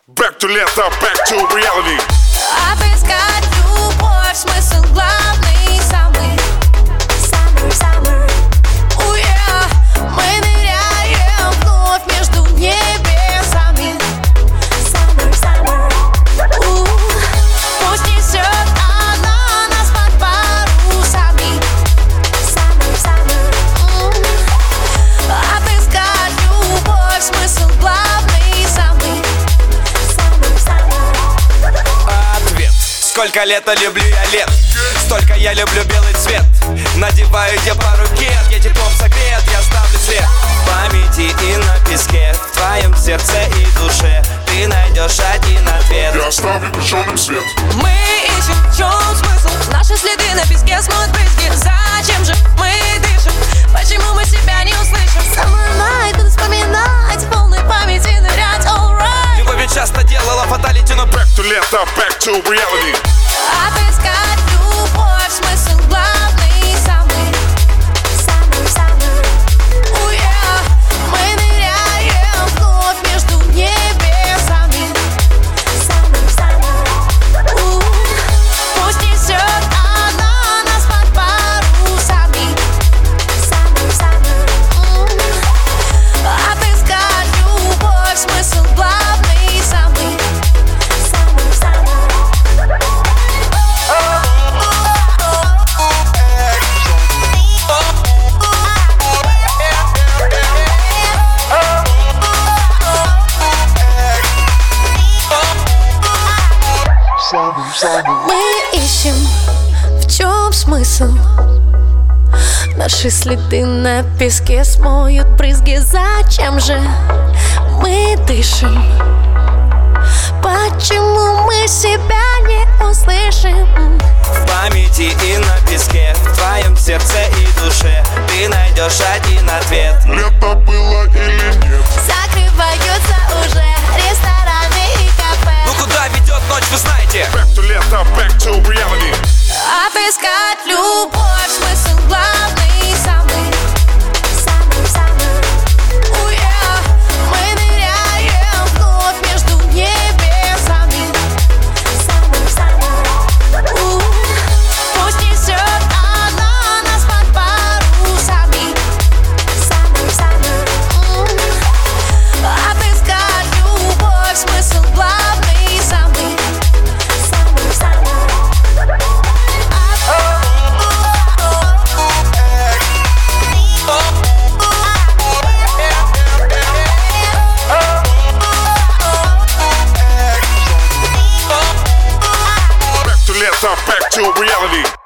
Back to лето, back to reality. Отыскать любовь, смысл главный, самый summer. Мы ныряем вновь между небесами. Summer. Пусть несет она нас под парусами. Summer. Отыскать любовь, смысл главный, самый summer. Ответ. Сколько лета люблю я лет, столько я люблю белый цвет. Надеваю я пару кет, я теплом согрет, я ставлю след в памяти и на песке, в твоем сердце и душе ты найдешь один ответ. Я оставлю ученым свет. Мы ищем, в чем смысл? Наши следы на песке смоют брызги. Зачем же мы дышим? Почему мы себя не услышим? Summer night, буду вспоминать, в полной памяти нырять, alright. Любовь ведь часто делала фаталити, но Back to лето, back to reality. Отыскать любовь, смысл главный, самый summer. Мы ныряем вновь между небесами. Summer. Пусть несет она нас под парусами. Summer. Отыскать любовь, смысл главный, самый summer. Мы ищем, в чем смысл? Наши следы на песке смоют брызги. Зачем же мы дышим? Почему мы себя не услышим? в памяти и на песке, в твоем сердце и душе ты найдешь один ответ. Лето было или нет? Закрываются уже рестораны и кафе. Ну куда ведет ночь, вы знаете? Back to лето, back to reality. Отыскать любовь, смысл главный, самый summer. Мы ныряем вновь между небесами. Summer. Пусть несет она нас под парусами. Summer. Отыскать любовь, смысл главный, самый summer. Back to лето, back to reality.